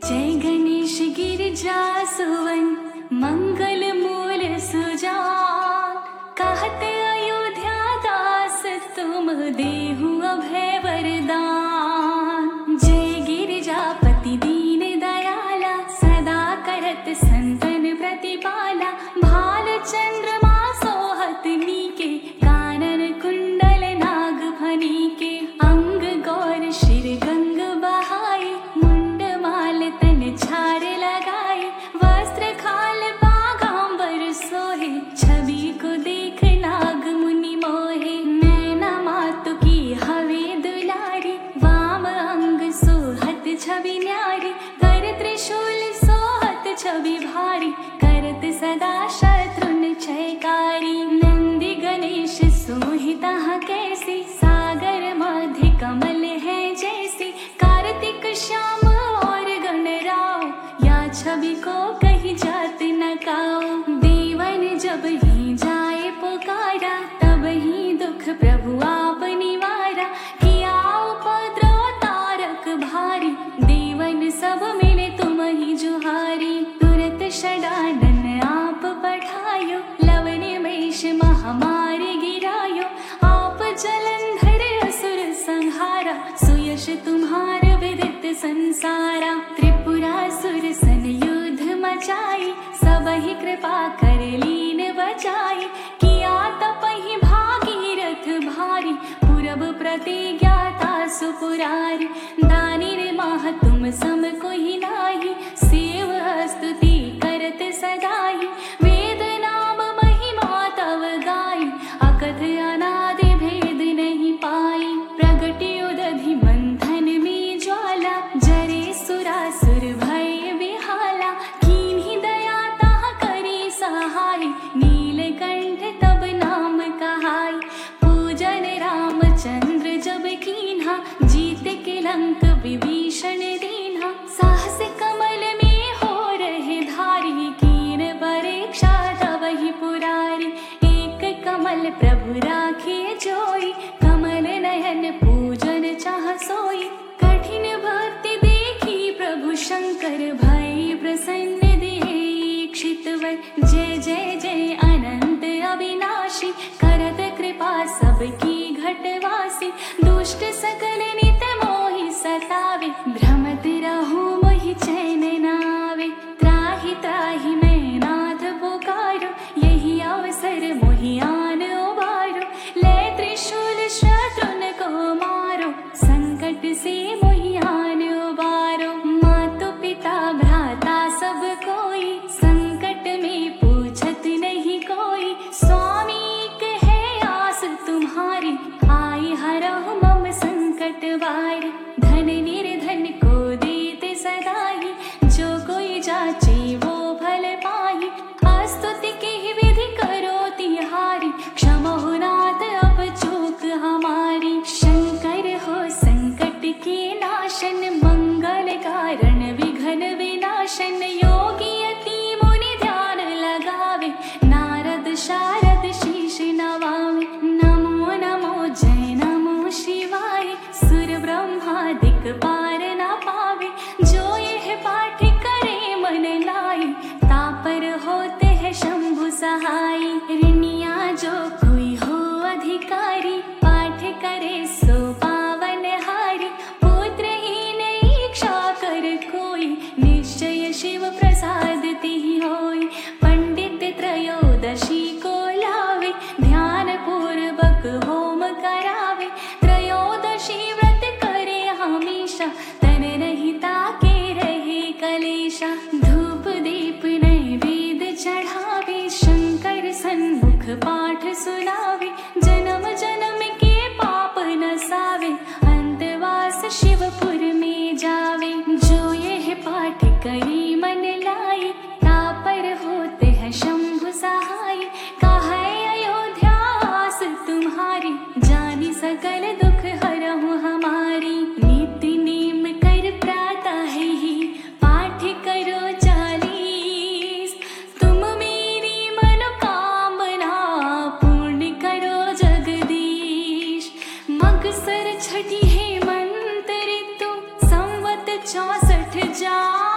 जय गणेश गिरिजा सुवन मंगल मूल सुजान। कहते अयोध्या दास तुम देहु अभय वरदान। जय गिरिजापति दीन दयाला सदा करत संतन प्रतिपाला। भाल चंद्रमा सोहत नीके कानन कुंडल नाग फनी के। अंग गौर शिर गंग बहाई मुंड माल तन छार लगाए। वस्त्र खाल बागांबर सोहे छवि को देख नाग मुनि मोहे। नैना मातु की हवे दुलारी वाम अंग सोहत छवि न्यारी। कर त्रिशूल सोहत छवि भारी करत सदा शत्रुन क्षयकारी। नंदी गणेश सोहिता कैसी सागर मध्य कमल है जैसी। कार्तिक श्याम और गणराव या छवि को कही जात न काओ। देवन जब ही जाए पुकारा तब ही दुख प्रभु आप निवारा। किया उपद्रव तारक भारी देवन सब मिले तुम ही जुहारी। तुरत षडानन आप पठायो लवन मेष महामारी गिरायो। आप जलंधर असुर संहारा सुयश तुम्हार विदित संसारा। त्रिपुरासुर सन युद्ध मचाई सब ही कृपा कर लीन बचाई। किया तपहि भागीरथ भारी पूरब प्रतिज्ञाता सुपुरारी। दानिर माह तुम सम कोहि नाहि सेव स्तुति करत सदाई। वेद नाम महिमा तव गाई अकथ अनादि भेद नहीं पाई। प्रगटियो दधि मंथन में ज्वाला जरे सुरासुर भय विहाला। कीन्ही दया ताह करी सहाय नीलकंठ तब नाम कहाय। पूजन रामचंद्र जब कीन्हा जीत के लंक विभीषण दीन्हा। साहस कमल में हो रहे धारी कीन परीक्षा तब ही पुरारी। एक कमल प्रभु राखे जोई कमल नयन पूजन चाह सोई। कठिन भक्ति देखी प्रभु शंकर भय प्रसन्न दीक्षितवर। जय जय जय अनंत अविनाशी करत कृपा सबकी घटवासी। दुष्ट सकल नित मोहि सतावे भ्रमत रहूं मोहि चैन नावे। त्राहि त्राहि मैं नाथ पुकारो यही अवसर मोहि आन उबारो। ले त्रिशूल शत्रुन को मारो संकट से मोहि आन उबारो। मातु पिता भ्राता सब कोई संकट में पूछत नहीं कोई। स्वामी कहे आस तुम्हारी आई हरहु मम संकट वारी। धन निर्धन को देते सदाई जो कोई जाचे वो फल पाही। स्तुति की विधि करो तिहारी क्षमा नाथ अब चूक हमारी। शंकर हो संकट के नाशन मंगल कारण विघ्न विनाशन। योगी अति मुनि ध्यान लगावे नारद शारद शीश नवावे। नमो नमो जय नमो शिवाय सुर ब्रह्मादिक पार न पावे। जो यह पाठ करे मन लाई तापर होते है शंभु सहाय। ऋणिया जो कोई हो अधिकारी पाठ करे सो पावन हारी। पुत्रहीन इच्छा कर कोई निश्चय शिव प्रसाद तिहि होई। पंडित त्रयोदशी को लावे ध्यान पूर्वक होम करावे। त्रयोदशी व्रत करे हमेशा तन नहीं ताके रहे कलेशा। धूप दीप नैवेद्य चढ़ावे शंकर सन्मुख पाठ सुनावे। जन्म जन्म के पाप नसावे अंतवास शिवपुर में जावे। जो यह पाठ करी मन लाई तापर होते हैं शंभु सहाय। कहे अयोध्या आस तुम्हारी जानी सकल दुख हरहु हमारी। नित्य नेम कर प्रातः ही पाठ करो 40। तुम मेरी मनोकामना पूर्ण करो जगदीश। मगसर छठी हेमंत ऋतु संवत 64 जा।